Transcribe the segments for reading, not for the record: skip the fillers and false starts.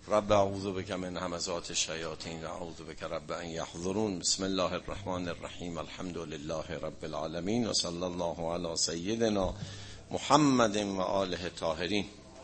رب اعوذ بک من همزات الشیاطین و اعوذ بک رب ان یحضرون. بسم الله الرحمن الرحیم. الحمد لله رب العالمین و صلی الله علی سیدنا محمد و آله الطاهرین.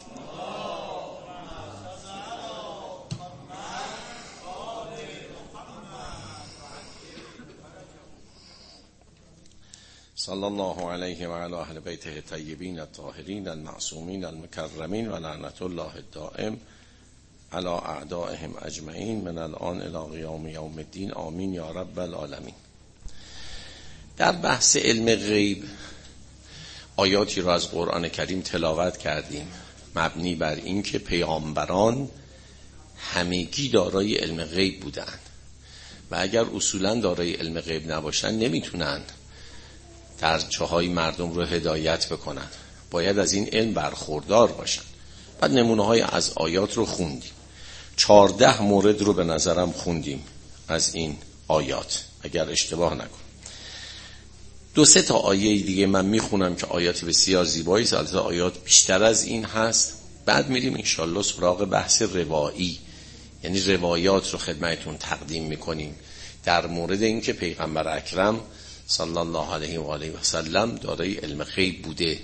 صلی الله علیه و علی اهل بیته الطیبین الطاهرین المعصومین المکرمین و لعنت الله الدائم علی اعدائهم اجمعین من الان الی قیام یوم الدین. آمین یا رب العالمین. در بحث علم غیب آیاتی را از قرآن کریم تلاوت کردیم مبنی بر این که پیامبران همگی دارای علم غیب بودند و اگر اصولا دارای علم غیب نباشن نمیتونن در جاهای مردم رو هدایت بکنن، باید از این علم برخوردار باشن. بعد نمونه های از آیات رو خوندیم، 14 مورد رو به نظرم خوندیم از این آیات اگر اشتباه نکنم. 2-3 تا آیه دیگه من میخونم که آیات بسیار زیبایی، البته آیات بیشتر از این هست. بعد میریم انشالله سراغ بحث روایی، یعنی روایات رو خدمتون تقدیم میکنیم در مورد این که پیغمبر اکرم صلی الله علیه و آله و سلم دارای علم غیب بوده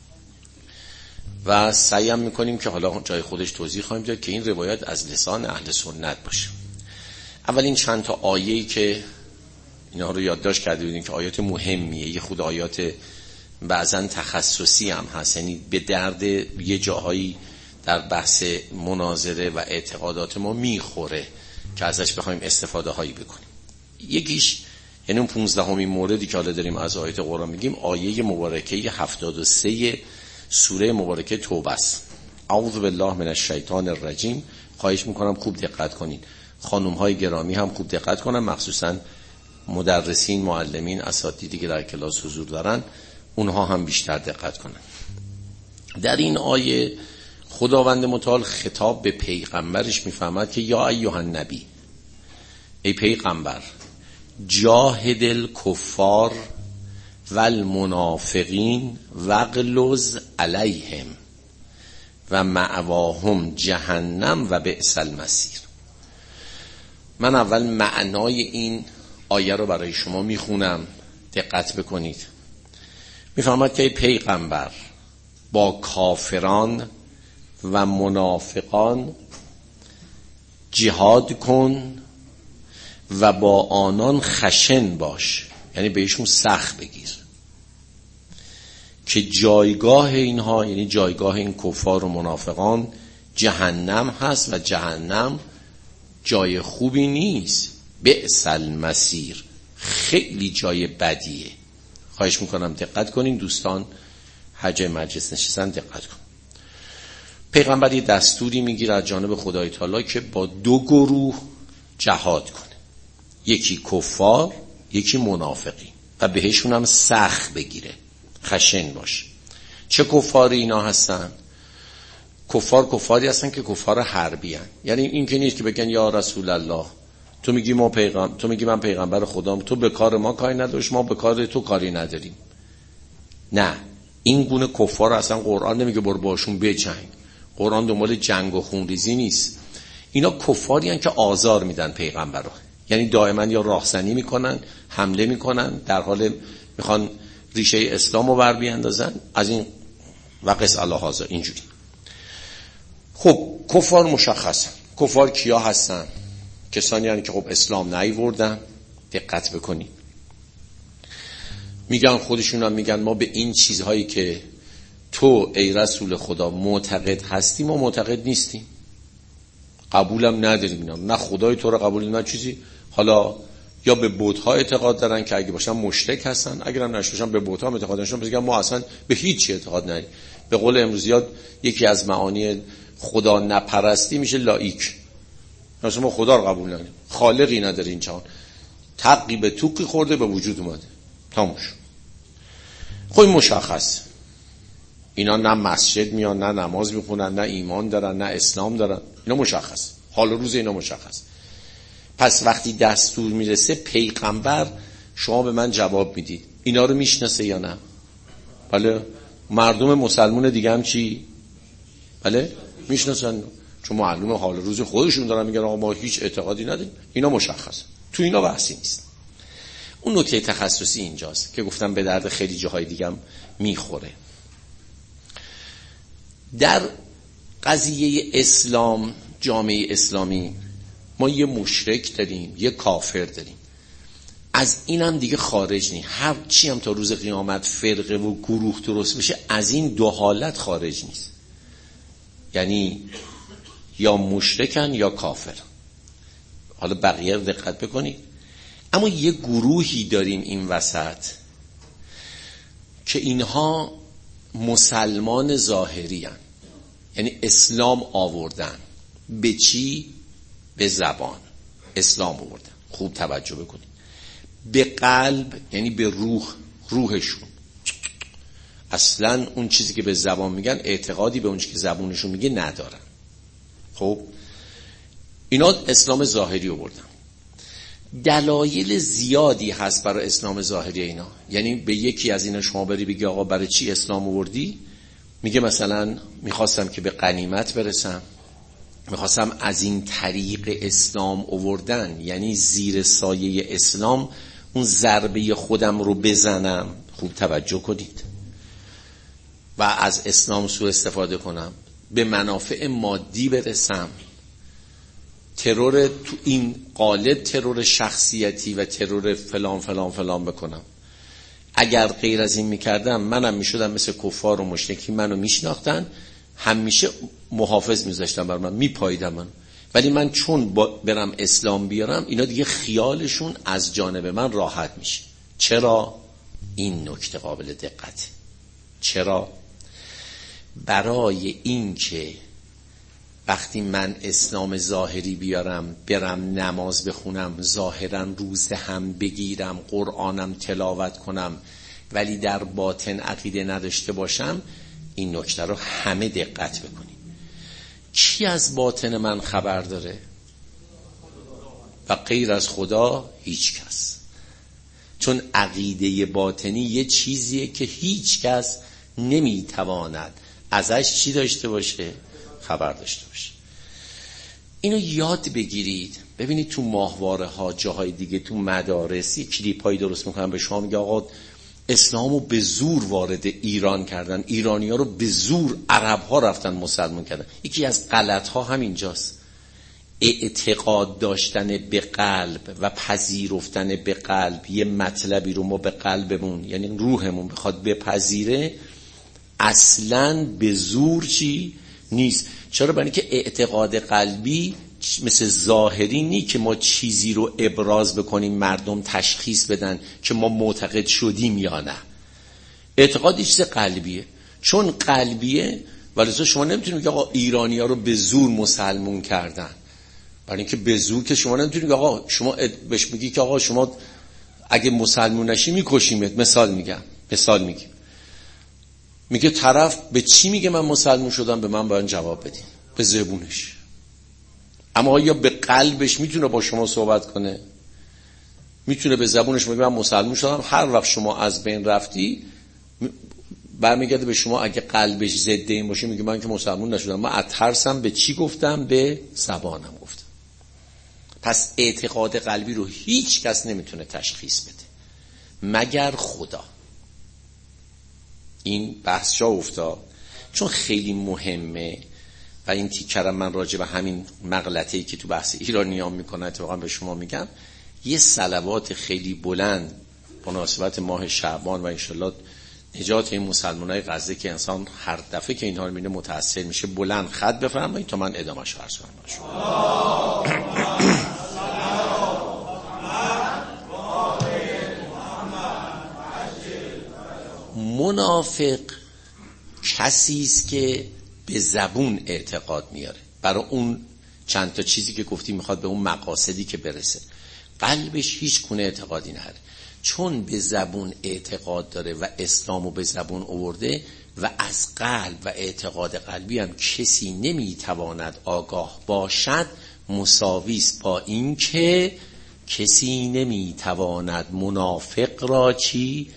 و سعی میکنیم که حالا جای خودش توضیح خواهیم داد که این روایات از لسان اهل سنت باشه. اولین چند تا آیه‌ای که اینا رو یادداشت کرده بودیم که آیات مهمیه، یه خود آیات بعضن تخصصی هم هست، یعنی به درد یه جاهایی در بحث مناظره و اعتقادات ما میخوره که ازش بخوایم استفاده هایی بکنیم. یکیش یعنی اون 15مین موردی که حالا داریم از آیات قرآن میگیم، آیه مبارکه 73 سوره مبارکه توبه است. اعوذ بالله من الشیطان الرجیم. خواهش میکنم خوب دقت کنین، خانم های گرامی هم خوب دقت کنن، مخصوصا مدرسین، معلمین، اساتیدی که در کلاس حضور دارن اونها هم بیشتر دقت کنن. در این آیه خداوند متعال خطاب به پیغمبرش میفرماد که یا ایها النبی، ای پیغمبر، جاهد الکفار والمنافقین واغلظ علیهم و مأواهم جهنم و بئس المصیر. من اول معنای این آیه رو برای شما میخونم، دقت بکنید. میفرماد که ای پیغمبر، با کافران و منافقان جهاد کن و با آنان خشن باش، یعنی بهشون سخت بگیر که جایگاه اینها، یعنی جایگاه این کفار و منافقان جهنم هست و جهنم جای خوبی نیست. بئس المصیر، خیلی جای بدیه. خواهش میکنم دقت کنین دوستان، حج مجلس نشستن دقت کن. پیغمبر یه دستوری میگیره از جانب خدای تعالی که با 2 گروه جهاد کنه، یکی کفار یکی منافقی، و بهشون هم سخت بگیره، خشن باشه. چه کفاری اینا هستن؟ کفاری هستن که کفار حربی هستن. یعنی این که نیست که بگن یا رسول الله تو میگی من پیغمبر خدام، تو به کار ما کاری نداشت، ما به کار تو کاری نداریم. نه، این گونه کفار اصلا قرآن نمیگه برو باشون بجنگ. قرآن دنبال جنگ و خونریزی نیست. اینا کفاری هستن که آزار میدن پیغمبر رو، یعنی دائما یا راهزنی میکنن، حمله میکنن، در حال میخوان ریشه اسلام رو بر بیاندازن. از این وقس الهازا اینجوری. خب کفار مشخصن. کفار کیا هستن؟ کسانی یعنی که خب اسلام نیاوردن. دقت بکنید، میگن خودشون هم میگن ما به این چیزهایی که تو ای رسول خدا معتقد هستی ما معتقد نیستیم، قبولم نداریم. اینا نه خدای تو رو قبول، نه چیزی. حالا یا به بت‌ها اعتقاد دارن که اگه باشن مشرک هستن، اگر هم نشون به بت‌ها اعتقاد داشتن میگن ما اصلا به هیچ چی اعتقاد نداریم. به قول امروزیات یکی از معانی خدا نپرستی میشه لایک. مثلا ما خدا رو قبول نداریم، خالقی نداره این جهان، تقی به توقی خورده به وجود اومده، تموش. خب مشخص اینا نه مسجد میان، نه نماز میخونن، نه ایمان دارن، نه اسلام دارن. اینا مشخص، حال و روز اینا مشخص. پس وقتی دستور میرسه پیغمبر شما به من جواب میدید اینا رو میشناسه یا نه؟ بله. مردم مسلمون دیگه هم چی؟ بله میشناسن. چون معلومه حال روز خودشون دارن میگن آقا ما هیچ اعتقادی نداریم، اینا مشخصه، تو اینا بحثی نیست. اون نکته تخصصی اینجاست که گفتم به درد خیلی جاهای دیگه میخوره. در قضیه اسلام، جامعه اسلامی، ما یه مشرک داریم، یه کافر داریم، از اینم دیگه خارج نی. هر چی هم تا روز قیامت فرقه و گروه درست بشه، از این دو حالت خارج نیست. یعنی یا مشرکن یا کافر. حالا بقیه رو دقت بکنید. اما یه گروهی داریم این وسط که اینها مسلمان ظاهری هن. یعنی اسلام آوردن. به چی؟ به زبان اسلام آوردن. خوب توجه بکنید. به قلب یعنی به روحشون اصلا اون چیزی که به زبان میگن اعتقادی به اون چیزی که زبونشون میگه ندارن. خب اینا اسلام ظاهری آوردن. دلایل زیادی هست برای اسلام ظاهری اینا. یعنی به یکی از اینا شما بری بگی آقا برای چی اسلام آوردی، میگه مثلا میخواستم که به غنیمت برسم، میخواستم از این طریق اسلام آوردن، یعنی زیر سایه اسلام اون ضربه خودم رو بزنم. خوب توجه کنید. و از اسلام سوء استفاده کنم، به منافع مادی برسم، ترور تو این قالب ترور شخصیتی و ترور فلان فلان فلان بکنم. اگر غیر از این میکردم منم میشدم مثل کفار و مشرکی، منو میشناختن، همیشه محافظ میذاشتن بر من، میپاییدم من. ولی من چون برم اسلام بیارم، اینا دیگه خیالشون از جانب من راحت میشه. چرا؟ این نکته قابل دقته. چرا؟ برای این که وقتی من اسلام ظاهری بیارم، برم نماز بخونم، ظاهرا روزه هم بگیرم، قرآنم تلاوت کنم، ولی در باطن عقیده نداشته باشم، این نکته رو همه دقت بکنیم. کی از باطن من خبر داره؟ و غیر از خدا هیچ کس. چون عقیده باطنی یه چیزیه که هیچ کس نمیتواند ازش چی داشته باشه؟ خبر داشته باشه. اینو یاد بگیرید. ببینید تو ماهواره ها، جاهای دیگه، تو مدارس کلیپ هایی درست میکنن، به شما میگه آقا اسلامو به زور وارد ایران کردن، ایرانی ها رو به زور عرب ها رفتن مسلمان کردن. یکی از غلط ها همینجاست. اعتقاد داشتن به قلب و پذیرفتن به قلب یه مطلبی رو ما به قلبمون، یعنی روحمون بخواد بپذیره، اصلاً به زور چی نیست. چرا؟ برای که اعتقاد قلبی مثل ظاهری نی که ما چیزی رو ابراز بکنیم مردم تشخیص بدن که ما معتقد شدیم یا نه. اعتقاد چیز قلبیه. چون قلبیه ولی شما نمیتونید که آقا ایرانی‌ها رو به زور مسلمون کردن. برای اینکه به زور که شما نمیتونید آقا شما بهش میگی که آقا شما اگه مسلمون نشی میکشیمت. مثال میگم. میگه طرف به چی میگه من مسلمون شدم؟ به من باید جواب بدین به زبونش. اما آیا به قلبش میتونه با شما صحبت کنه؟ میتونه به زبونش بگه من مسلمون شدم؟ هر وقت شما از بین رفتی برمیگرده به شما. اگه قلبش ضد این باشه میگه من که مسلمون نشدم، من از ترسم به چی گفتم؟ به زبانم گفتم. پس اعتقاد قلبی رو هیچ کس نمیتونه تشخیص بده مگر خدا. این بحث جا افتاد چون خیلی مهمه و این تیکرم من راجع به همین مغلطه‌ای که تو بحث ایرانیان میکنه اتفاقا به شما میگم. یه صلوات خیلی بلند مناسبت ماه شعبان و انشالله نجات این مسلمانای غزه که انسان هر دفعه که اینها رو میبینه متاثر میشه، بلند خط بفرمایید تا من ادامهش عرض کنم. منافق کسی است که به زبون اعتقاد میاره، برای اون چند تا چیزی که گفتیم میخواد به اون مقاصدی که برسه، قلبش هیچ گونه اعتقادی نداره. چون به زبون اعتقاد داره و اسلامو به زبون آورده و از قلب و اعتقاد قلبی هم کسی نمیتواند آگاه باشد، مساویست با این که کسی نمیتواند منافق را چی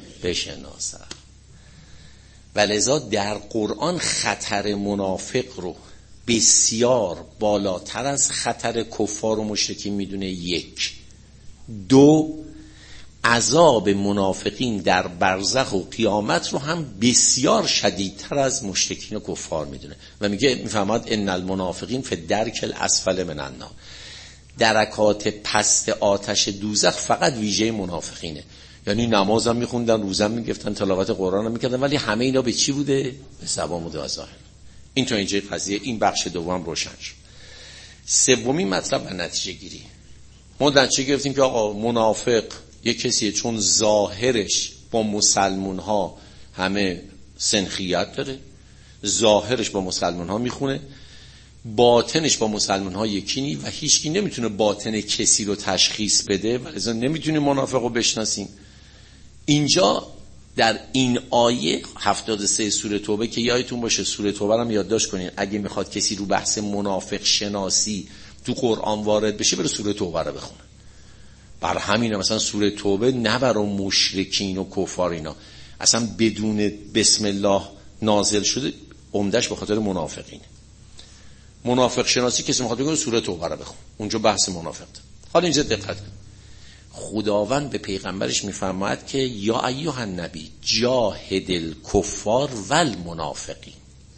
بشناسد. ولذا در قرآن خطر منافق رو بسیار بالاتر از خطر کفار و مشرکین میدونه. 1. 2. عذاب منافقین در برزخ و قیامت رو هم بسیار شدیدتر از مشرکین و کفار میدونه و میفهمد ان المنافقین فی الدرک الاسفل من النار. درکات پست آتش دوزخ فقط ویژه منافقینه. یعنی نماز هم میخوندن، روزم میگفتن، تلاوت قرآن هم میکردن، ولی همه اینا به چی بوده؟ به زبان بوده و ظاهر. این تا اینجای قضیه. این بخش دوم روشن شد. سومین مطلب و نتیجه گیری. ما نتیجه گرفتیم که آقا منافق یک کسیه چون ظاهرش با مسلمون ها همه سنخیت داره، ظاهرش با مسلمون ها میخونه، باطنش با مسلمون ها یکی نی و هیچکی نمیتونه باطن کسی رو تشخیص بده و لذا نمیتونیم منافق رو بشناسیم. اینجا در این آیه 73 سوره توبه که یادتون باشه، سوره توبه رو یادداشت کنین، اگه میخواد کسی رو بحث منافق شناسی تو قرآن وارد بشه بره سوره توبه رو بخونه. بر همینه مثلا سوره توبه نه برای مشرکین و کفار اینا، اصلا بدون بسم الله نازل شده، عمدش به خاطر منافقینه. منافق شناسی کسی میخواد بگه سوره توبه رو بخون، اونجا بحث منافق ده. حالا اینجا دقت کن، خداوند به پیغمبرش میفرماید که یا ایها النبی جاهد الکفار والمنافقین،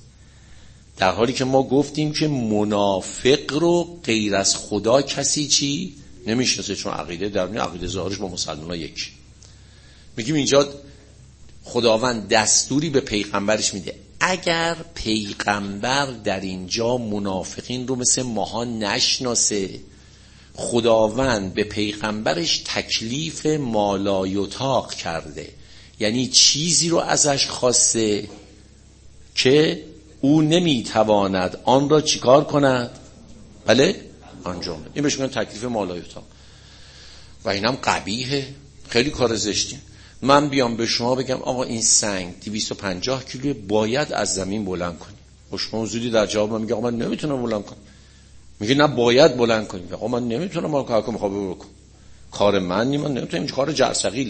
در حالی که ما گفتیم که منافق رو غیر از خدا کسی چی نمیشناسه، چون عقیده درونی، عقیده ظاهرش با مسلمان‌ها یکی. میگیم اینجا خداوند دستوری به پیغمبرش میده، اگر پیغمبر در اینجا منافقین رو مثل ماها نشناسه، خداوند به پیغمبرش تکلیف مالایطاق کرده، یعنی چیزی رو ازش خواسته که او نمیتواند آن را چیکار کند؟ بله؟ انجام بده. این بهش میگن تکلیف مالایطاق و اینم قبیحه، خیلی کار زشتیه. من بیام به شما بگم آقا این سنگ 250 کیلو باید از زمین بلند کنی، و شما زودی در جواب من میگه آقا من نمیتونم بلند کنم. میگه نه باید بلند کنی. آقا من نمیتونم، ما کار کنم، میخوام بکن، کار من نیم، من نمیتونم، این کار جرثقیله.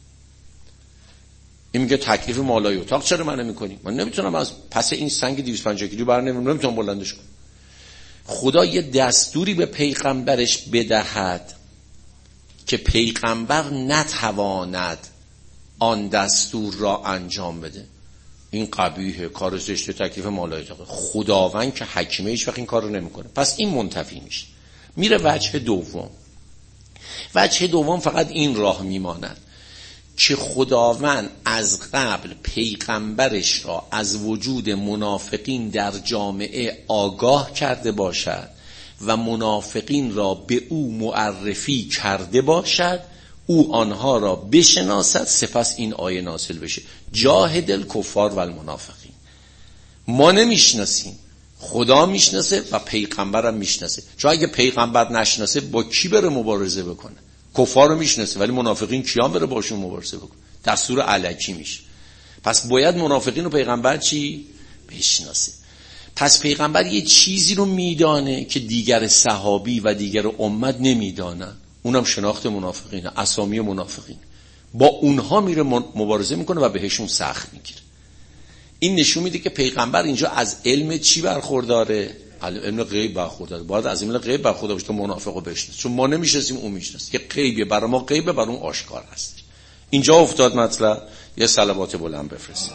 این میگه تکلیف مالایطاق چرا من نمیکنی؟ من نمیتونم از پس این سنگ 250 کیلو نمیتونم بلندش کنم. خدا یه دستوری به پیغمبرش بدهد که پیغمبر نتواند آن دستور را انجام بده، این قبیحه، کار زشته، تکلیف مالایطاق. خداوند که حکیمه هیچ وقت این کار رو نمیکنه. پس این منتفی میشه. میره وجه دوم. وجه دوم فقط این راه میماند که خداوند از قبل پیغمبرش را از وجود منافقین در جامعه آگاه کرده باشد و منافقین را به او معرفی کرده باشد، او آنها را بشناسد، سپس این آیه نازل بشه جاهد الکفار والمنافقین. ما نمیشناسیم، خدا میشناسه و پیغمبرم میشناسه. چون اگه پیغمبر نشناسه با کی بره مبارزه بکنه؟ کفار رو میشناسه ولی منافقین کیان بره باشون مبارزه بکنه؟ دستور الکی میشه. پس باید منافقین رو پیغمبر چی بشناسه. پس پیغمبر یه چیزی رو میدانه که دیگر صحابی و دیگر امت نمیدانن، اونم شناخت منافقین، اسامی منافقین. با اونها میره مبارزه میکنه و بهشون سخت میگیره. این نشون میده که پیغمبر اینجا از علم چی برخورداره؟ علم غیب برخورداره. باید از علم غیب برخوردار باشه تا منافقو بشناسه، چون ما نمیشناسیم، اون میشناسه. که غیبه برای ما غیبه، برای اون آشکار هست. اینجا افتاد مطلب. یه صلوات بلند بفرستید.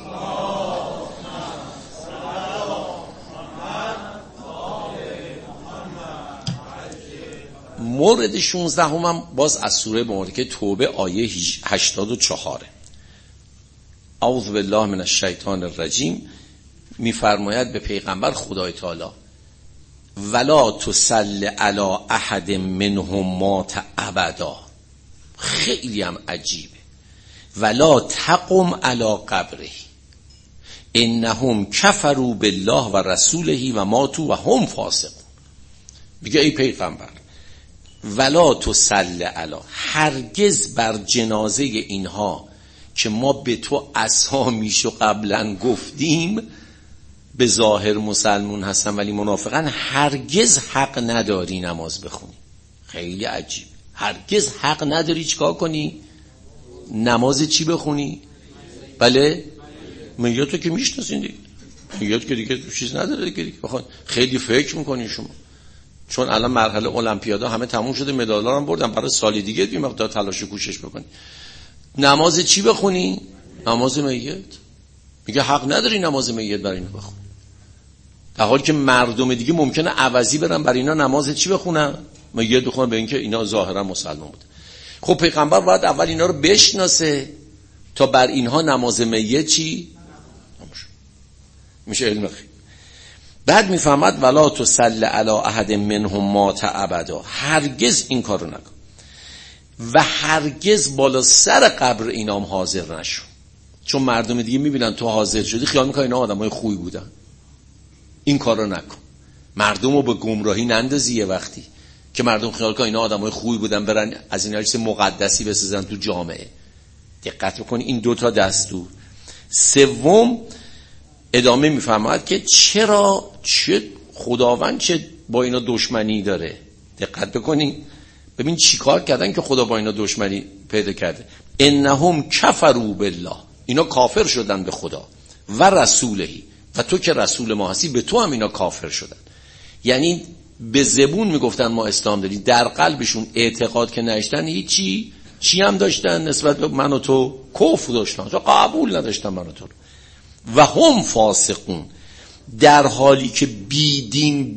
مورد 16 هم باز از سوره مبارکه توبه آیه 84. اعوذ بالله من الشیطان الرجیم. میفرماید به پیغمبر خدای تعالی ولا تصل علی احد منهم مات ابدا. خیلی هم عجیبه. ولا تقم علی قبره انهم کفروا بالله و رسوله و ماتوا و هم فاسقون. میگه ای پیغمبر ولا تصل علی، هرگز بر جنازه اینها که ما به تو اسامیشو قبلا گفتیم به ظاهر مسلمون هستن ولی منافقن، هرگز حق نداری نماز بخونی. خیلی عجیب. هرگز حق نداری چیکار کنی؟ نماز چی بخونی؟ بله؟ میگه تو که میشناسین دیگه. میگه که دیگه چیز نداره دیگه بخواد خیلی فکر میکنین شما، چون الان مرحله المپیادا همه تموم شده، مدال‌ها هم بردن، برای سال دیگه بی مقدار تلاش و کوشش بکنی. نماز چی بخونی؟ نماز میت. میگه حق نداری نماز میت برای اینا بخون، در حالی که مردم دیگه ممکنه عوضی برن برای اینا نماز چی بخونن؟ میت بخونن، به اینکه اینا ظاهرا مسلمان بود. خب پیغمبر باید اول اینا رو بشناسه تا بر اینها نماز میت چی؟ میشه علم خیلی. بعد میفهمد ولا تصلی علی احد منهم مات ابدا، هرگز این کارو نکن و هرگز بالا سر قبر اینام حاضر نشو، چون مردم دیگه میبینن تو حاضر شدی خیال میکنن اینا آدمای خوبی بودن. این کارو نکن، مردم رو به گمراهی نندازی. یه وقتی که مردم خیال کنن اینا آدمای خوبی بودن برن از اینا چیز مقدسی بسازن تو جامعه. دقت بکنی این دوتا دستور. سوم ادامه میفرماید که چه خداوند چه با اینا دشمنی داره. دقت بکنی ببین چی کار کردن که خدا با اینا دشمنی پیدا کرده. انهم کفروا بالله، اینا کافر شدن به خدا و رسولهی، و تو که رسول ما هستی به تو هم اینا کافر شدن. یعنی به زبون میگفتن ما اسلام داریم، در قلبشون اعتقاد که نداشتن، هیچی چی هم داشتن نسبت به من و تو؟ کفر داشتن، قبول نداشتن من و تو. و هم فاسقون، در حالی که بیدین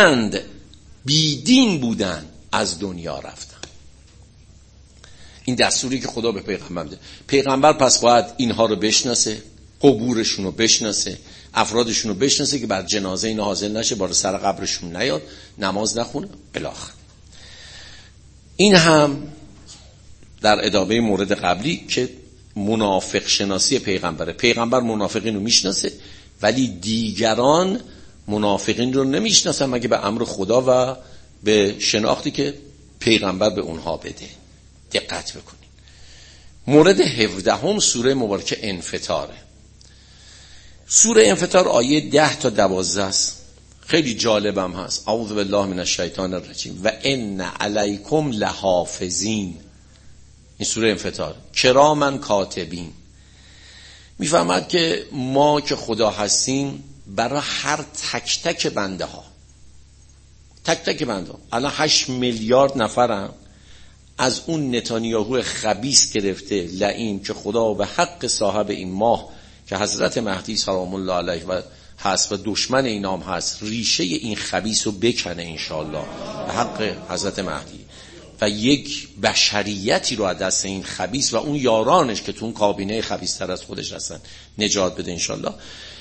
بودند از دنیا رفتن. این دستوری که خدا به پیغمبر میده. پیغمبر پس باید اینها رو بشناسه، قبورشون رو بشناسه، افرادشون رو بشناسه که بر جنازه اینا حاضر نشه، بار سر قبرشون نیاد، نماز نخونه الاخر. این هم در ادامه مورد قبلی که منافق شناسی پیغمبره. پیغمبر منافقین رو میشناسه ولی دیگران منافقین رو نمیشناسن مگه به امر خدا و به شناختی که پیغمبر به اونها بده. دقت بکنید. مورد 17 سوره مبارکه انفطاره. سوره انفطار آیه 10 تا 12 است. خیلی جالبم هست. اعوذ بالله من الشیطان الرجیم و ان علیکم لحافظین. این سوره انفطار. کراما کاتبین. میفهمد که ما که خدا هستیم برای هر تک تک بنده ها، تک تک بنده ها، الان 8 میلیارد نفرم، از اون نتانیاهو خبیث گرفته لعین که خدا به حق صاحب این ماه که حضرت مهدی سلام الله علیه و هست و دشمن اینام هست، ریشه این خبیث رو بکنه انشاءالله به حق حضرت مهدی و یک بشریتی رو از دست این خبیث و اون یارانش که تو اون کابینه خبیث تر از خودش هستن نجات بده انشاءالله.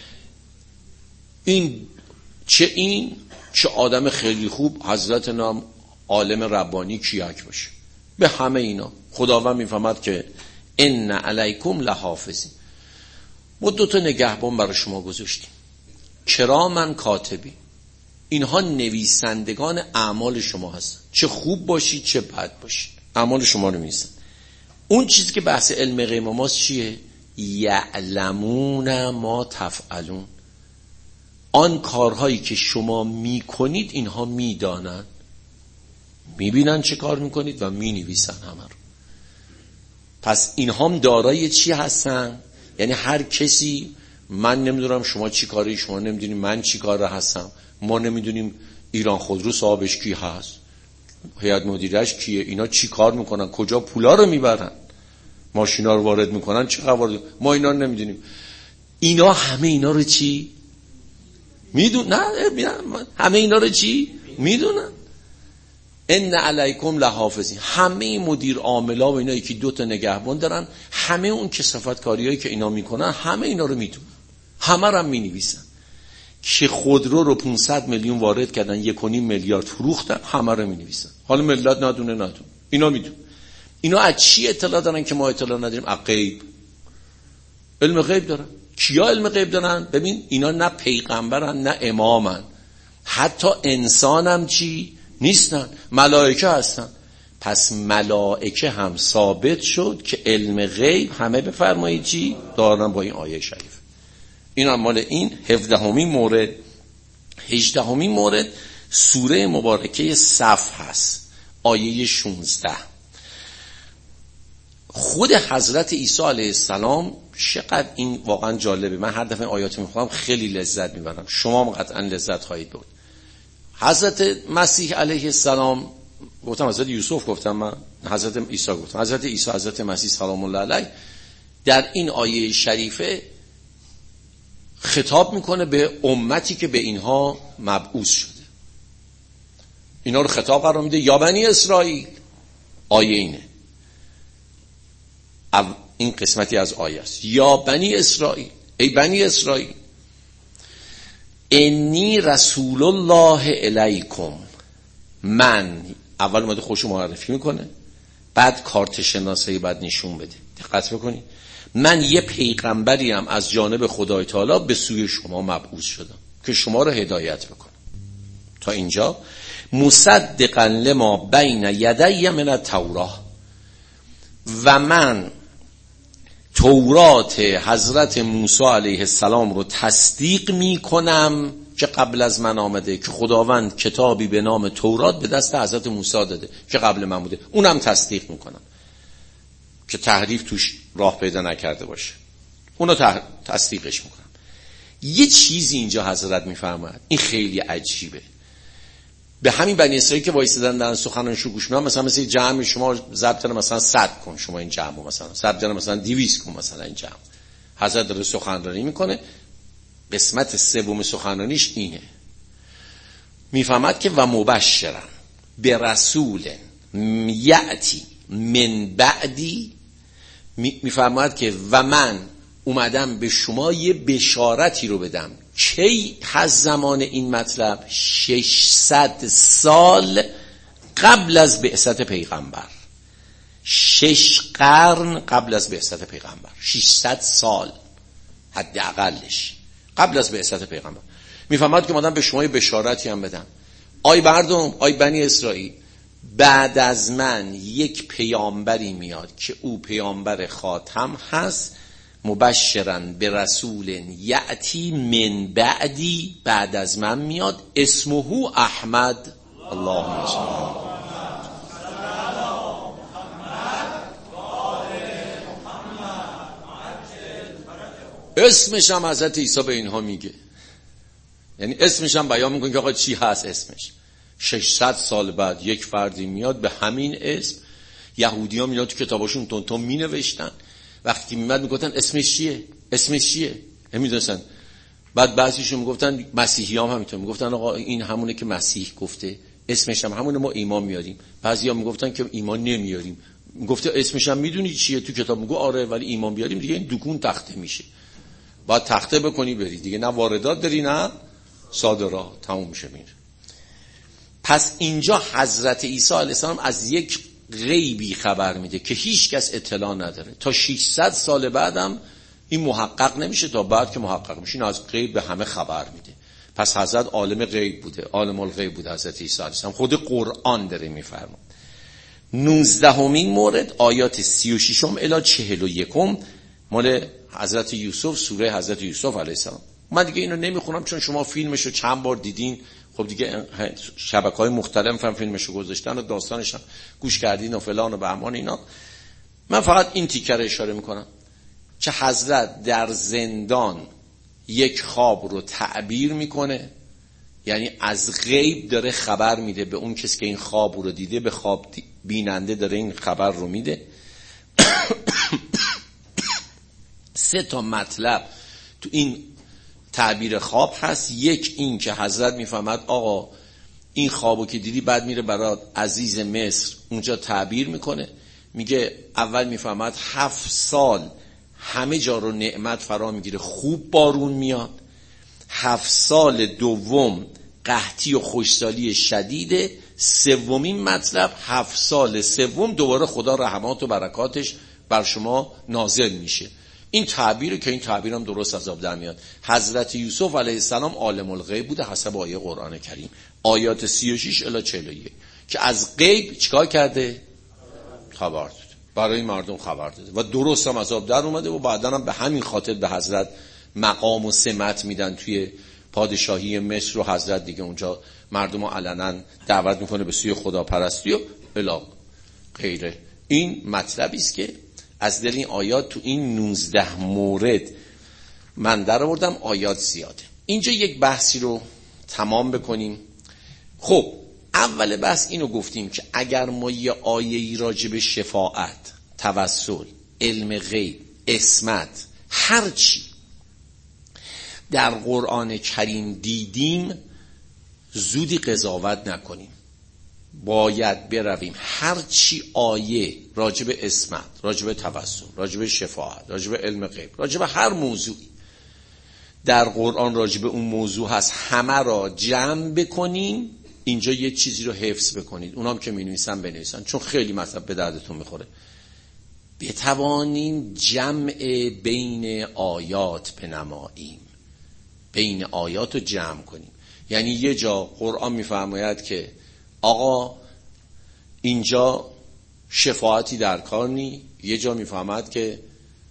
این چه آدم خیلی خوب حضرت نام عالم ربانی کیک باشه. به همه اینا خداوند میفهمد که ان علیکم لحافظین. ما 2 تا نگهبان برای شما گذاشتیم، کراما کاتبین. اینها نویسندگان اعمال شما هستن، چه خوب باشید چه بد باشید اعمال شما رو می‌نویسن. اون چیزی که بحث علم غیب ماست چیه؟ یعلمون ما تفعلون. آن کارهایی که شما میکنید اینها میدانن، میبینن چه کار میکنید و مینویسن همه رو. پس اینها هم دارای چی هستن؟ یعنی هر کسی، من نمیدونم شما چی کاری، شما نمیدونیم من چی کاره هستم، ما نمیدونیم ایران خودرو صاحبش کی هست، هیئت مدیرش کیه، اینا چی کار میکنن، کجا پولا رو میبرن، ماشینا رو وارد میکنن، چقدر وارد، ما اینا رو نمیدونیم. اینا همه اینا رو چی میدونن؟ همه اینا رو چی میدونن؟ ان علیکم لحافظین. همه مدیر عاملا و اینایی که 2 تا نگهبان دارن، همه اون کثافت کاریایی که اینا میکنن همه اینا رو میدونن، همه رو هم مینویسن. که خودرو رو 500 میلیون وارد کردن 1.5 میلیارد فروختن، همه رو مینویسن. حالا ملت ندونه اینا میدونن. اینا از چی اطلاع دارن که ما اطلاع نداریم؟ از غیب. علم غیب دارن. کیا علم غیب دارن؟ ببین اینا نه پیغمبرن نه امامن، حتی انسانم چی نیستن، ملائکه هستن. پس ملائکه هم ثابت شد که علم غیب همه بفرمایید چی دارن با این آیه شریف. این هم مال این 17مین مورد. 18مین مورد سوره مبارکه صف هست، آیه 16. خود حضرت عیسی علیه السلام چقدر این واقعا جالبه. من هر دفعه آیات میخونم خیلی لذت میبرم، شما هم قطعا لذت خواهید برد. حضرت مسیح علیه السلام، گفتم حضرت یوسف گفتم، من حضرت عیسی گفتم، حضرت عیسی حضرت مسیح سلام الله علیه در این آیه شریفه خطاب میکنه به امتی که به اینها مبعوث شده. اینا رو خطاب قرار میده، یا بنی اسرائیل. آیه اینه، این قسمتی از آیه است، یا بنی اسرائیل، ای بنی اسرائیل، انی رسول الله الیکم. من، اول اومده خوش معرفی میکنه، بعد کارت شناسایی بعد نشون بده. دقت بکنید، من یه پیغمبریم از جانب خدای تعالی به سوی شما مبعوث شدم که شما رو هدایت بکنم. تا اینجا مصدقا لما بین یدی من التوراه، و من تورات حضرت موسی علیه السلام رو تصدیق میکنم که قبل از من آمده، که خداوند کتابی به نام تورات به دست حضرت موسی داده که قبل من بوده، اونم تصدیق میکنم که تحریف توش راه پیدا نکرده باشه، اونو تصدیقش میکنم. یه چیزی اینجا حضرت میفرماید، این خیلی عجیبه. به همین بنی اسرائیل که وایسادن دارن سخنانشو گوش میدن، مثلا جمع شما ضبط مثلا 100 کن، شما این جمعو مثلا ضبط مثلا 200 کن، مثلا این جمع. حضرت داره سخنرانی میکنه، قسمت سوم سخنرانیش اینه، میفهمد که و مبشرا به رسول یأتی من بعدی، میفرماید که و من اومدم به شما یه بشارتی رو بدم. کی از زمان این مطلب؟ 600 سال قبل از بعثت پیغمبر، 6 قرن قبل از بعثت پیغمبر، 600 سال حداقلش قبل از بعثت پیغمبر. میفهمد که اومدم به شما یه بشارتی هم بدم. آی مردم، آی بنی اسرائیل، بعد از من یک پیامبری میاد که او پیامبر خاتم هست، مبشرا به رسول یأتی من بعدی، بعد از من میاد، اسمه احمد. اللهم صل. اسمش هم حضرت عیسی به اینها میگه، یعنی اسمش هم بیان میکنه که آقا چی هست اسمش. 600 سال بعد یک فردی میاد به همین اسم. یهودی ها میاد تو کتاباشون تونتون می نوشتن، وقتی میمد میگفتن اسمش چیه، اسمش چیه، نمیدونستن. بعد بعضیشون میگفتن، مسیحی هم همینطور میگفتن آقا این همونه که مسیح گفته، اسمش هم همونه، ما ایمان میاریم. بعضی ها میگفتن که ایمان نمیاریم. میگفته اسمش هم میدونی چیه تو کتاب؟ میگو آره ولی ایمان بیاریم دیگه این دکون تخته میشه، باید تخته بکنی بری دیگه، نه واردات داری نه صادرات، تموم میشه میره. پس اینجا حضرت عیسی علیه السلام از یک غیبی خبر میده که هیچ کس اطلاع نداره. تا 600 سال بعدم این محقق نمیشه، تا بعد که محقق میشه این از غیب به همه خبر میده. پس حضرت عالم غیب بوده، عالم الغیب بوده حضرت عیسی علیه السلام. خود قرآن داره میفرماد. 19مین مورد آیات 36 الی 41 مال حضرت یوسف، سوره حضرت یوسف علیه السلام. من دیگه اینو نمیخونم چون شما فیلمشو چند بار دیدین، خب دیگه شبکه‌های مختلف هم فیلمشو گذاشتن و داستانش هم گوش کردین و فلان و بهمان اینا. من فقط این تیکه رو اشاره میکنم که حضرت در زندان یک خواب رو تعبیر میکنه، یعنی از غیب داره خبر میده به اون کسی که این خواب رو دیده، به خواب بیننده داره این خبر رو میده. 3 تا مطلب تو این تعبیر خواب هست. یک این که حضرت میفهمد آقا این خوابو که دیدی، بعد میره برات عزیز مصر اونجا تعبیر میکنه، میگه اول میفهمد 7 سال همه جا رو نعمت فرا میگیره، خوب بارون میاد. 7 سال دوم قحطی و خشکسالی شدیده. 3مین مطلب 7 سال سوم دوباره خدا رحمات و برکاتش بر شما نازل میشه. این تعبیره که این تعبیر هم درست از آب در میاد. حضرت یوسف علیه السلام عالم الغیب بوده حسب آیه قرآن کریم، آیات 36 الی 41 که از غیب چیکار کرده؟ خبر داده، برای مردم خبر داده و درست هم از آب در اومده. و بعدا هم به همین خاطر به حضرت مقام و سمت میدن توی پادشاهی مصر، و حضرت دیگه اونجا مردم رو علنا دعوت میکنه به سوی خداپرستی و الی غیره. این مطلبی است که از دل این آیات تو این 19 مورد من در آوردم، آیات زیاده. اینجا یک بحثی رو تمام بکنیم. خب اول بحث اینو گفتیم که اگر ما یه آیه‌ای راجع به شفاعت، توسل، علم غیب، عصمت، هر چی در قرآن کریم دیدیم زودی قضاوت نکنیم. باید برویم هر چی آیه راجع به عصمت، راجع به توسل، راجع به شفاعت، راجع به علم غیب، راجع به هر موضوعی در قرآن راجع به اون موضوع هست همه را جمع بکنیم. اینجا یه چیزی رو حفظ بکنید، اونام که می‌نویسن بنویسن چون خیلی مطلب به دردتون میخوره. بتوانیم جمع بین آیات بنماییم، بین آیات رو جمع کنیم. یعنی یه جا قرآن میفرماید که آقا اینجا شفاعتی در کار نی، یه جا میفهمد که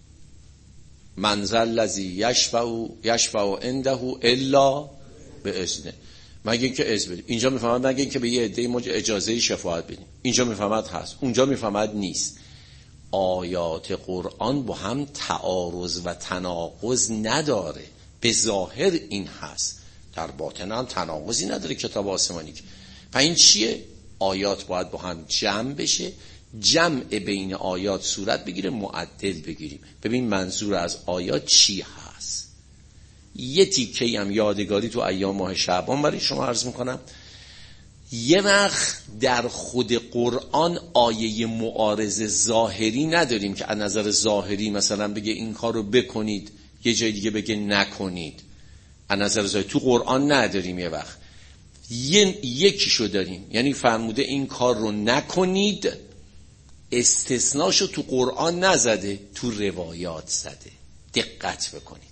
منزل لذی یشفع عنده الا به اذنه، مگه اینکه اذن بدیم. اینجا میفهمد مگه اینکه به یه عده ما اجازه شفاعت بدیم. اینجا میفهمد هست، اونجا میفهمد نیست. آیات قرآن با هم تعارض و تناقض نداره. به ظاهر این هست، در باطن هم تناقضی نداره کتاب آسمانی. پس این چیه؟ آیات باید با هم جمع بشه، جمع بین آیات صورت بگیره، معدل بگیریم. ببین منظور از آیات چی هست. یه تیکه‌ای هم یادگاری تو ایام ماه شعبان برای شما عرض میکنم. یه وقت در خود قرآن آیه معارض ظاهری نداریم که از نظر ظاهری مثلا بگه این کار رو بکنید، یه جای دیگه بگه نکنید. از نظر ظاهری تو قرآن نداریم. یه وقت یکیشو داریم، یعنی فرموده این کار رو نکنید، استثناشو تو قرآن نزده، تو روایات زده. دقت بکنید.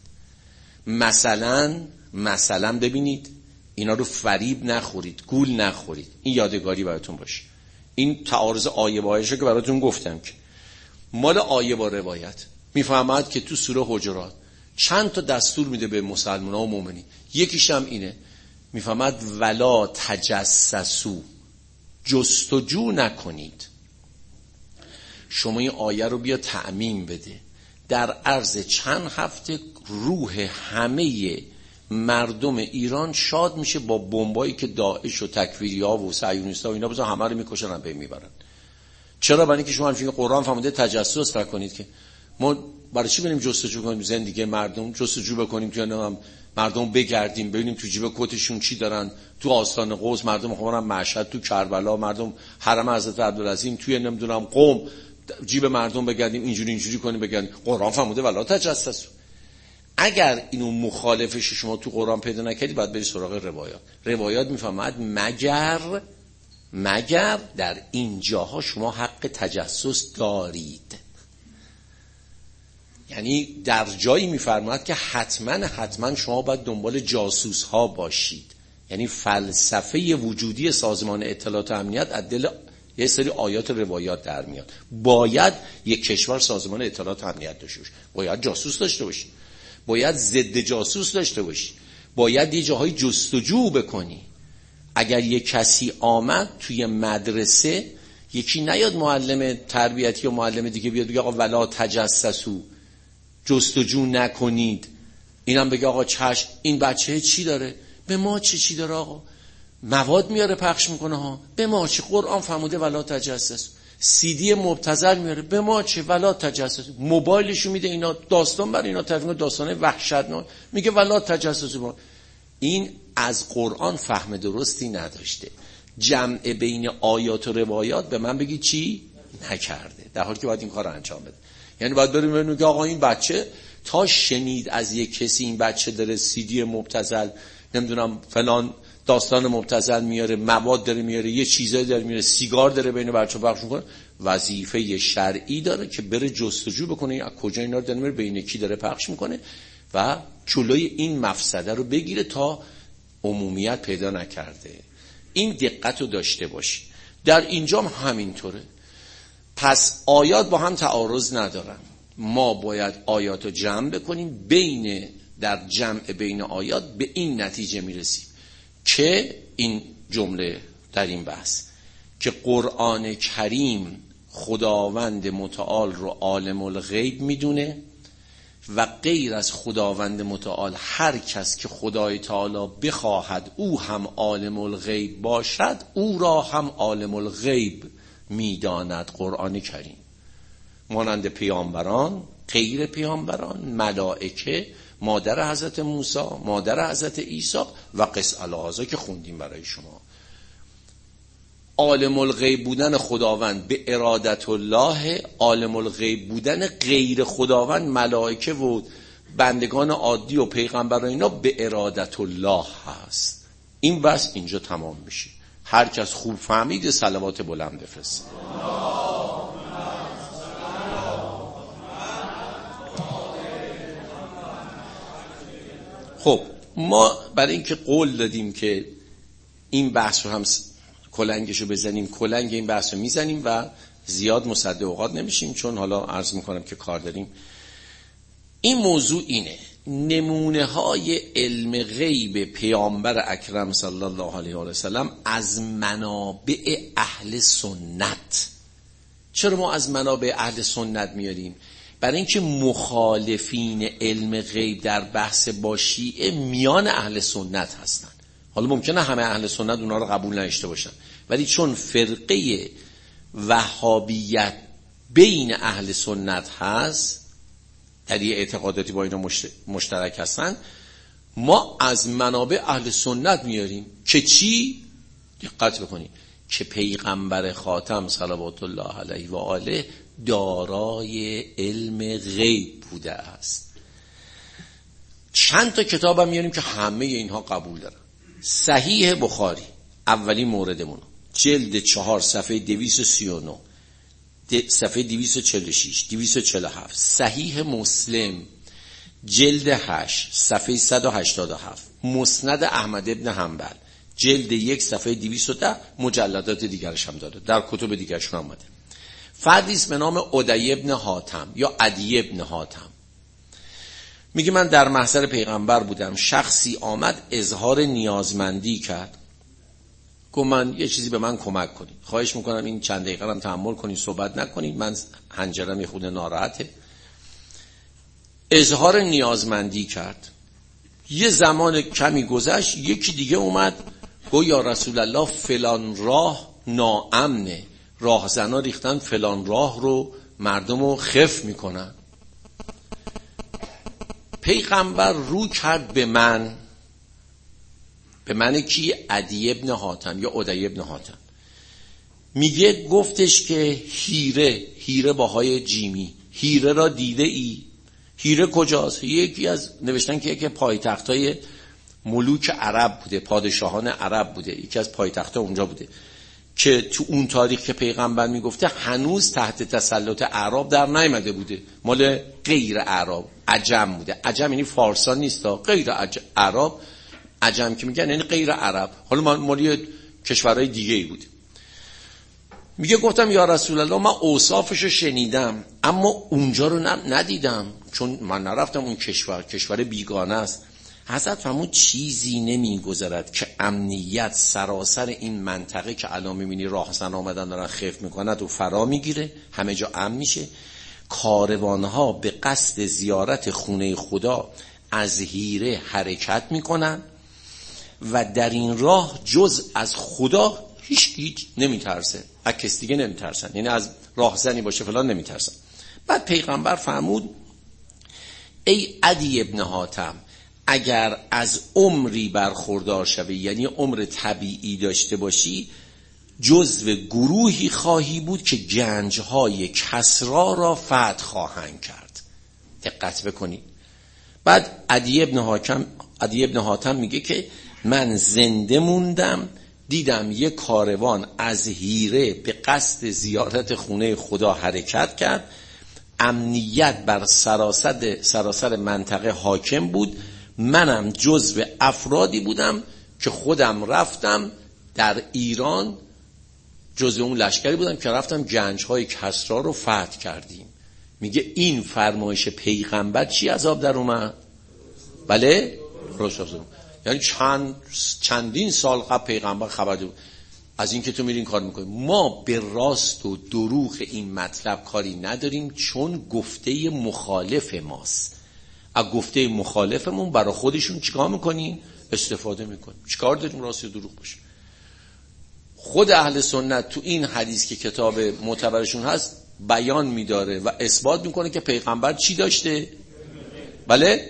مثلا ببینید اینا رو فریب نخورید، گول نخورید. این یادگاری براتون باشه. این تعارض آیه با آیه که براتون گفتم که مال آیه با روایت. میفهمد که تو سوره حجرات چند تا دستور میده به مسلمان‌ها و مؤمنین. یکیش هم اینه، میفهمد ولا تجسسو، جستجو نکنید. شما این آیه رو بیا تعمیم بده. در عرض چند هفته روح همه مردم ایران شاد میشه با بمبایی که داعش و تکفیری‌ها و صهیونیست‌ها و اینا بزن همه رو میکشن و میبرن. چرا؟ برای اینکه شما همین قرآن فرموده تجسس نکنید. که ما برای چی بریم جستجو کنیم زندگی مردم، جستجو بکنیم که مردم بگردیم ببینیم تو جیب کتشون چی دارن، تو آستان قدس مردم خورن، مشهد، تو کربلا مردم، حرم حضرت عبدالعظیم، توی نمیدونم قم جیب مردم بگردیم، اینجوری کنیم بگردیم. قرآن فرموده ولا تجسسوا. اگر اینو مخالفش شما تو قرآن پیدا نکردید باید بری سراغ روایات. روایات میفهمد مگر در این جاها شما حق تجسس دارید. یعنی در جایی میفرماید که حتما شما باید دنبال جاسوس ها باشید. یعنی فلسفه وجودی سازمان اطلاعات و امنیت از دل یه سری آیات روایات در میاد. باید یک کشور سازمان اطلاعات و امنیت داشته باشه، باید جاسوس داشته باشه، باید ضد جاسوس داشته باشی، باید یه جاهای جستجو بکنی. اگر یه کسی آمد توی مدرسه، یکی نیاد معلم تربیتی یا معلم دیگه بیاد بگه آقا ولا تجسسو، جستجو نکنید، اینم بگه آقا چشم این بچه چی داره، به ما چی داره، آقا مواد میاره پخش میکنه ها، به ما چه، قرآن فرموده ولا تجسسو، CD مبتذل میاره، به ما چه، ولا تجسس. موبایلشو میده، اینا داستان برای اینا تعریف میکنه، داستانه وحشتناک، میگه ولا تجسس. این از قرآن فهم درستی نداشته. جمع بین آیات و روایات به من بگی چی نکرده، در حالی که باید این کار رو انجام بده. یعنی باید بریم ببینیم که آقا این بچه تا شنید از یک کسی این بچه داره CD مبتذل، نمیدونم فلان داستان مبتذل میاره، مواد داره میاره، یه چیزایی داره میاره، سیگار داره بین بچه‌ها پخش میکنه، وظیفه شرعی داره که بره جستجو بکنه از کجا اینا رو داره میاره، بین کی داره پخش میکنه و جلوی این مفسده رو بگیره تا عمومیت پیدا نکرده. این دقت رو داشته باشی. در اینجا همینطوره. پس آیات با هم تعارض ندارن. ما باید آیات رو جمع بکنیم، در جمع بین آیات به این نتیجه میرسیم که این جمله در این بحث که قرآن کریم خداوند متعال رو عالم الغیب میدونه و غیر از خداوند متعال هر کس که خدای تعالی بخواهد او هم عالم الغیب باشد او را هم عالم الغیب میداند. قرآن کریم مانند پیامبران، غیر پیامبران، ملائکه، مادر حضرت موسی، مادر حضرت عیسی و قس الهذا که خوندیم برای شما. عالم الغیب بودن خداوند به ارادت الله، عالم الغیب بودن غیر خداوند ملائکه و بندگان عادی و پیغمبران اینا به ارادت الله هست. این بس اینجا تمام میشه. هر کس خوب فهمید صلوات بلند بفرست. خب ما برای اینکه قول دادیم که این بحث رو هم کلنگشو بزنیم، کلنگ این بحث رو میزنیم و زیاد مصد اوقات نمیشیم، چون حالا عرض میکنم که کار داریم. این موضوع اینه: نمونه های علم غیب پیامبر اکرم صلی الله علیه و سلم از منابع اهل سنت. چرا ما از منابع اهل سنت میاریم؟ برای اینکه مخالفین علم غیب در بحث با شیعه میان اهل سنت هستن. حالا ممکنه همه اهل سنت اونا رو قبول نداشته باشن، ولی چون فرقه وهابیت بین اهل سنت هست، در یه اعتقاداتی با اینا مشترک هستن، ما از منابع اهل سنت میاریم که چی؟ دقت بکنید که پیغمبر خاتم صلوات الله علیه و آله دارای علم غیب بوده است. چند تا کتاب هم میاریم که همه اینها قبول دارن. صحیح بخاری اولین موردمون، جلد 4 صفحه 239، صفحه 246 247. صحیح مسلم جلد 8 صفحه 187. مسند احمد ابن حنبل جلد 1 صفحه 210. مجلدات دیگرش هم داره، در کتب دیگرشون آمده. فردی به نام عدی ابن حاتم یا عدی ابن حاتم میگه من در محضر پیغمبر بودم، شخصی آمد اظهار نیازمندی کرد، گفت من یه چیزی به من کمک کنید، خواهش میکنم این چند دقیقه هم تحمل کنید، صحبت نکنید، من حنجرم یه خود ناراحته. اظهار نیازمندی کرد. یه زمان کمی گذشت، یکی دیگه اومد گفت یا رسول الله فلان راه ناامنه، راهزنا ریختن فلان راه رو، مردم رو خف میکنن. پیغمبر رو کرد به من کی؟ عدی ابن حاتم یا عدی ابن حاتم. میگه گفتش که هیره باهای جیمی، هیره را دیده ای؟ هیره کجاست؟ یکی از نوشتن که یکی پایتختای ملوک عرب بوده، پادشاهان عرب بوده، یکی از پایتختها اونجا بوده که تو اون تاریخ که پیغمبر میگفته هنوز تحت تسلط اعراب در نیامده بوده، مال غیر اعراب عجم بوده. عجم یعنی فارسان نیستا، غیر اعراب. عجم که میگن یعنی غیر عرب، حالا مال کشورهای دیگه ای بوده. میگه گفتم یا رسول الله من اوصافشو شنیدم اما اونجا رو ندیدم، چون من نرفتم اون کشور بیگانه است. حضرت فرمود چیزی نمیگذرد که امنیت سراسر این منطقه که الان میبینی راهزن آمدن دارن خف میکنند و فرا میگیره، همه جا امن میشه. کاروانها به قصد زیارت خونه خدا از هیره حرکت میکنن و در این راه جز از خدا هیچ نمیترسه، از کس دیگه نمیترسن، یعنی از راهزنی باشه فلان نمیترسن. بعد پیغمبر فرمود ای عدی ابن حاتم، اگر از عمری برخوردار شوی، یعنی عمر طبیعی داشته باشی، جزو گروهی خواهی بود که گنجهای کسرا را فتح خواهند کرد. دقت بکنید. بعد عدی ابن حاتم میگه که من زنده موندم، دیدم یک کاروان از هیره به قصد زیارت خونه خدا حرکت کرد، امنیت بر سراسر منطقه حاکم بود، منم جزو افرادی بودم که خودم رفتم در ایران، جزو اون لشکری بودم که رفتم گنجهای کسرا رو فتح کردیم. میگه این فرمایش پیغمبر چی عذاب در اومد؟ بله؟ یعنی چندین سال قبل پیغمبر خبر داد. از این که تو میرین کار میکنی. ما به راست و دروغ این مطلب کاری نداریم، چون گفته مخالف ماست. از گفته مخالفمون برای خودشون چیکار میکنیم؟ استفاده میکنیم. چیکار داریم راست و دروغ باشه؟ خود اهل سنت تو این حدیث که کتاب معتبرشون هست بیان میداره و اثبات میکنه که پیغمبر چی داشته؟ بله؟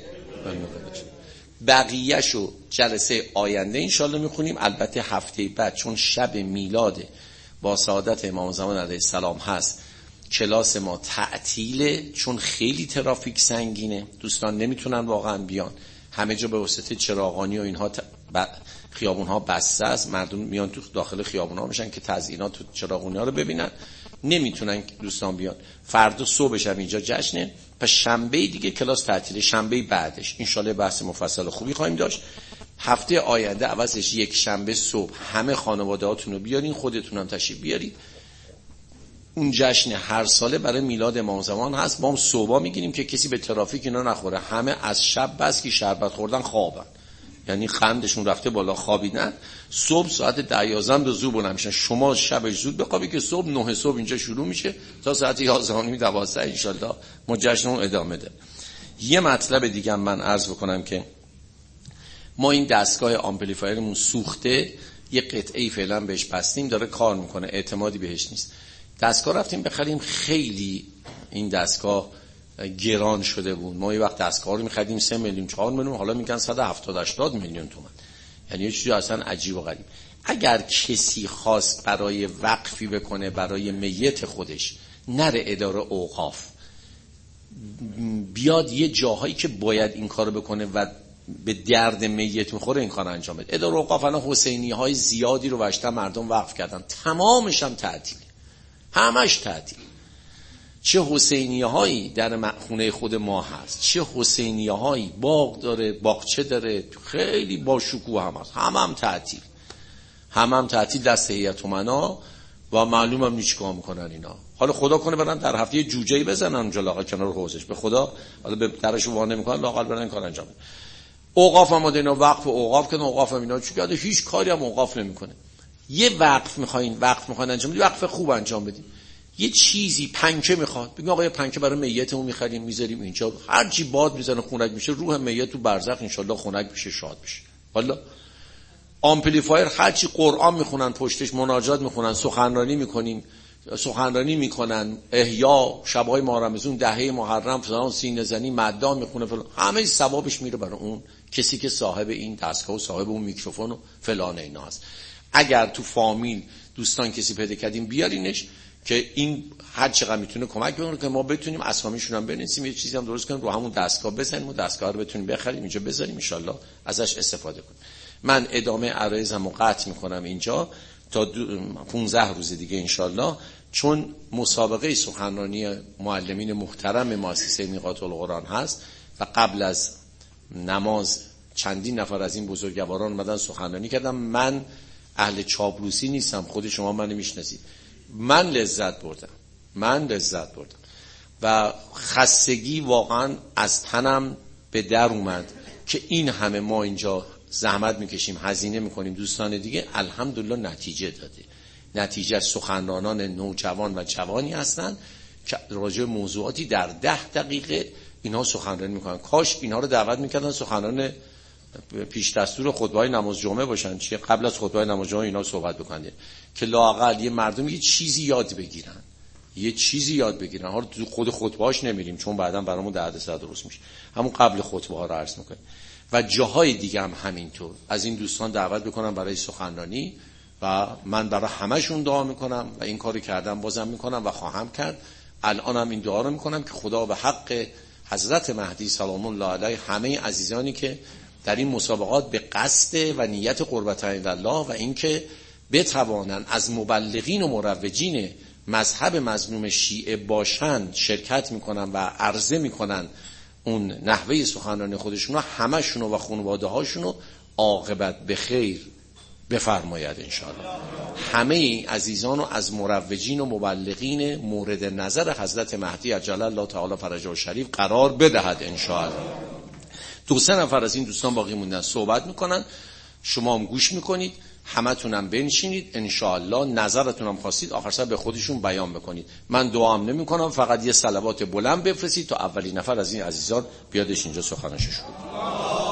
بقیه‌شو جلسه آینده انشالله میخونیم. البته هفته بعد چون شب میلاد با سعادت امام زمان علیه السلام هست، کلاس ما تعطیله، چون خیلی ترافیک سنگینه، دوستان نمیتونن واقعا بیان، همه جا به واسطه چراغانی و اینها خیابون ها بسته است، مردم میان تو داخل خیابون ها میشن که تزیینات تو چراغونی ها رو ببینن، نمیتونن دوستان بیان. فردا صبحش هم اینجا جشنه، پس شنبه دیگه کلاس تعطیله، شنبه بعدش انشالله بحث مفصل خوبی خواهیم داشت. هفته آینده عوضش یک شنبه صبح همه خانواده هاتون رو بیارین، خودتون هم تشریف بیارید. اون جشن هر ساله برای میلاد امام زمان هست. ما هم صبح میگیریم که کسی به ترافیک اینا نخوره، همه از شب بس که شربت خوردن خوابن، یعنی قندشون رفته بالا خوابیدن، صبح ساعت 10-11 به زود بلند میشن. شما شبش زود بخوابی که صبح 9 صبح اینجا شروع میشه تا ساعت 11:30-12 ان شاءالله ما جشنمون ادامه ده. یه مطلب دیگه من عرض بکنم که ما این دستگاه آمپلیفایرمون سوخته، یه قطعه‌ای فعلا بهش بستیم داره کار میکنه، اعتمادی بهش نیست. دستگاه رفتیم بخریم، خیلی این دستگاه گران شده بود. ما یه وقت دستگاه رو می‌خریدیم 3 میلیون 4 میلیون، حالا میگن 170-80 میلیون تومان. یعنی یه چیزی اصلا عجیب و غریب. اگر کسی خواست برای وقفی بکنه برای میت خودش، نره اداره اوقاف، بیاد یه جاهایی که باید این کارو بکنه و به درد میت میخوره این کار انجام بده. اداره اوقاف الان حسینی‌های زیادی رو واشتن مردم وقف کردن، تمامش هم تعطیل، همش تعطیل. چه حسینیه‌هایی در خونه خود ما هست، چه حسینیه‌هایی باغ داره، باغچه داره، خیلی با شکوه هم هست، هم تعطیل، هم تعطیل دست هیئت امنا و معلوم هم نیچ کار میکنن اینا. حالا خدا کنه برن در هفته جوجه‌ای بزنن اونجا لاغر کنار حوضش، به خدا حالا به درش وانه میکنن لاغر برن کار انجام بدن. اوقاف هم اینا وقف اوقاف کنه، اوقاف هم اینا چیکار هیچ کاری هم اوقاف نمیکنه. یه وقف میخواین انجام بدید، وقف خوب انجام بدید. یه چیزی پنکه میخواد، بگیم آقا یه پنکه برای میتمون میخریم میذاریم اینجا، هر چی باد میزنه خنک میشه، روح میت تو برزخ انشالله خنک میشه، شاد میشه. والا آمپلیفایر هر چی قرآن میخونن پشتش، مناجات میخونن، سخنرانی میکنن، احیا شبهای ماه رمضان، دهه محرم فلان، سینه زنی، مداح میخونه فلان، همه ثوابش میره برای اون کسی که صاحب این دستگاه و صاحب اون میکروفون و فلان اینا هست. اگر تو فامیل دوستان کسی پیدا کردیم بیارینش که این هر چقدر میتونه کمک بکنه که ما بتونیم اسامیشون هم بنویسیم، یه چیزی هم درست کنیم رو همون دستگاه بزنیم و دستگاه رو بتونیم بخریم اینجا بذاریم ان شاءالله ازش استفاده کنیم. من ادامه عرایزمو قطع میکنم اینجا تا 15 روز دیگه ان شاءالله، چون مسابقه سخنرانی معلمین محترم مؤسسه میقات القرآن هست و قبل از نماز چندین نفر از این بزرگواران اومدن سخنرانی کردن. من اهل چاپلوسی نیستم، خود شما منو میشناسید، من لذت بردم و خستگی واقعا از تنم به در اومد که این همه ما اینجا زحمت میکشیم، هزینه میکنیم، دوستان دیگه الحمدلله نتیجه داده. نتیجه سخنرانان نوجوان و جوانی هستن که راجع به موضوعاتی در 10 دقیقه اینها سخنرانی میکنن. کاش اینها رو دعوت میکردن سخنران پیش دستور خطبه‌های نماز جمعه باشن، چه قبل از خطبه نماز جمعه اینا صحبت بکنن که لااقل یه مردم یه چیزی یاد بگیرن. حالا تو خود خطبه‌هاش نمیریم چون بعداً برامون دردسر درست میشه، همون قبل خطبه ها رو عرض میکنیم. و جاهای دیگه هم همینطور از این دوستان دعوت بکنم برای سخنرانی و من برای همشون دعا میکنم و این کاری کردم بازم میکنم و خواهم کرد. الانم این دعا رو میکنم که خدا به حق حضرت مهدی سلام الله علیه همه عزیزانی که در این مسابقات به قصد و نیت قربت الله و اینکه بتوانن از مبلغین و مروجین مذهب مظلوم شیعه باشن شرکت میکنن و عرضه میکنن اون نحوه سخنرانی خودشون، همشون و خانواده هاشون عاقبت به خیر بفرماید انشاءالله. همه عزیزان رو از مروجین و مبلغین مورد نظر حضرت مهدی عجل الله تعالی فرجه الشریف قرار بدهد انشاءالله. 2-3 نفر از این دوستان باقی موندن صحبت میکنن، شما هم گوش میکنید. همتونم بنشینید انشاءالله، نظرتونم خواستید آخر سر به خودشون بیان بکنید. من دعام نمی کنم، فقط یه صلوات بلند بفرستید تا اولین نفر از این عزیزان بیادش اینجا سخنش شروع.